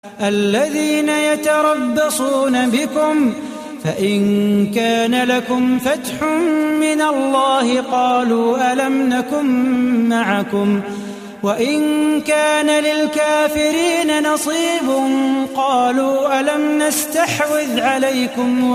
الذين يتربصون بكم فإن كان لكم فتح من الله قالوا ألم نكن معكم وإن كان للكافرين نصيب قالوا ألم نستحوذ عليكم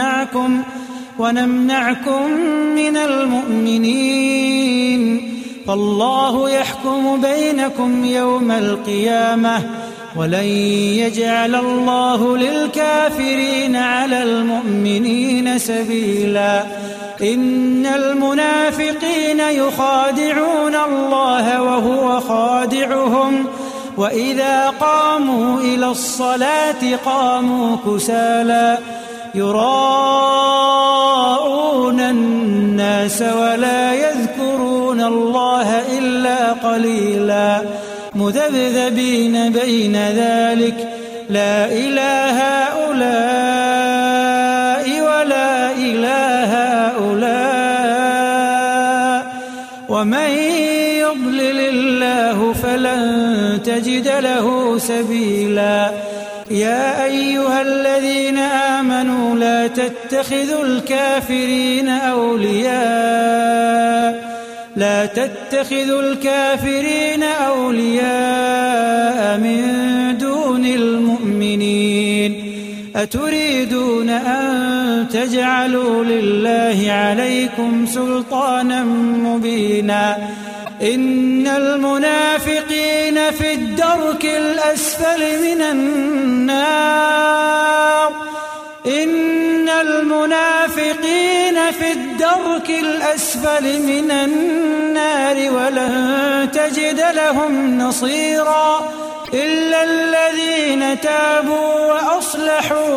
ونمنعكم من المؤمنين فالله يحكم بينكم يوم القيامة ولن يجعل الله للكافرين على المؤمنين سبيلا إن المنافقين يخادعون الله وهو خادعهم وإذا قاموا إلى الصلاة قاموا كسالى يراءون الناس ولا يذكرون الله إلا قليلا مذبذبين بين ذلك لا إله هؤلاء ولا إله هؤلاء ومن يضلل الله فلن تجد له سبيلا يا أيها الذين آمنوا لا تتخذوا الكافرين أولياء من دون المؤمنين أتريدون أن تجعلوا لله عليكم سلطانا مبينا إن المنافقين في الدرك الأسفل من النار ولن تجد لهم نصيرا إلا الذين تابوا وأصلحوا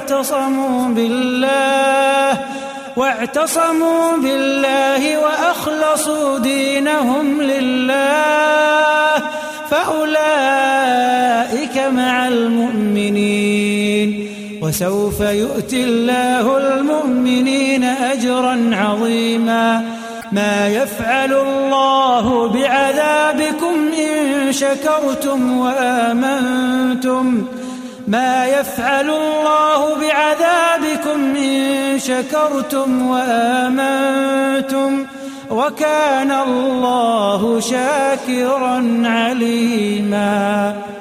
واعتصموا بالله وأخلصوا دينهم لله فأولئك مع المؤمنين وسوف يؤتي الله المؤمنين أجرا عظيما ما يفعل الله بعذابكم إن شكرتم وآمنتم وكان الله شاكرا عليما.